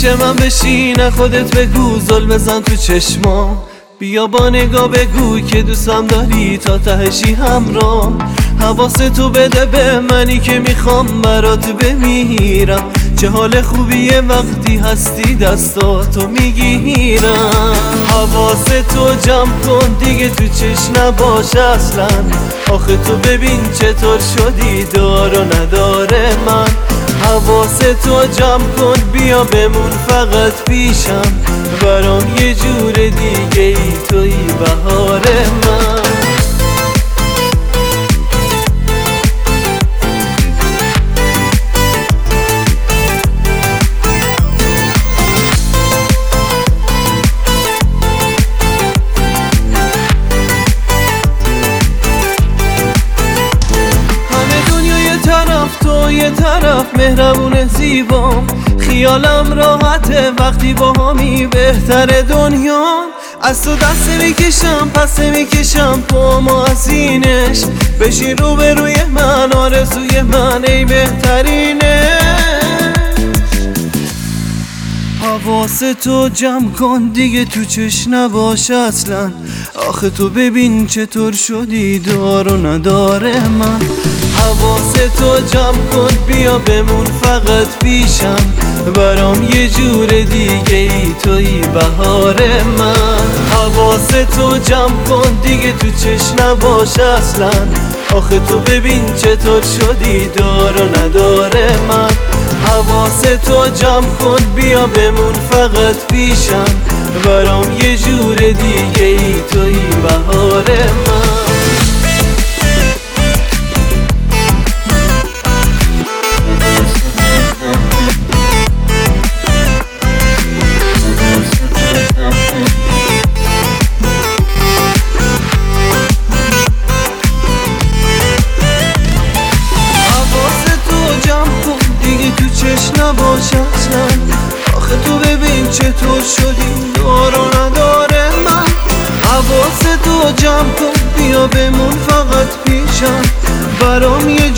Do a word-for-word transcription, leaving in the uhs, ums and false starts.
پیش من بشین خودت بگو زل بزن تو چشمام، بیا با نگاه بگو که دوستم داری تا تهشی همراه. حواس تو بده به منی که میخوام برات بمیرم، چه حال خوبیه وقتی هستی دستاتو میگیرم. حواس تو جمع کن دیگه تو چشم نباش اصلا، آخه تو ببین چطور شدی دار و نداره من. حواس تو جمع کن بیا بمون فقط پیشم، برام یه جور دیگه ای توی بهار من. تو یه طرف مهربون زیبام، خیالم راحته وقتی با همی بهتر دنیا. از تو دست میکشم پس میکشم پامو از اینش، بشین رو به روی من آرزوی من ای بهترینه. حواس تو جمع کن دیگه تو چش نباش اصلا، آخه تو ببین چطور شدی دار و نداره من. حواس تو جمع کن بیا بمون فقط پیشم، برام یه جور دیگه ای توی بهار من. حواس تو جمع کن دیگه تو چش نباش اصلا، آخه تو ببین چطور شدی دار و نداره من. حواس تو جمع کن بیا بمون فقط پیشم، برام یه جور دیگه ای توی بهار من. نباش اصلا، آخه تو ببین چطور شدی دار و نداره من. حواس تو جمع کن بیا بمون فقط پیشم، برام یه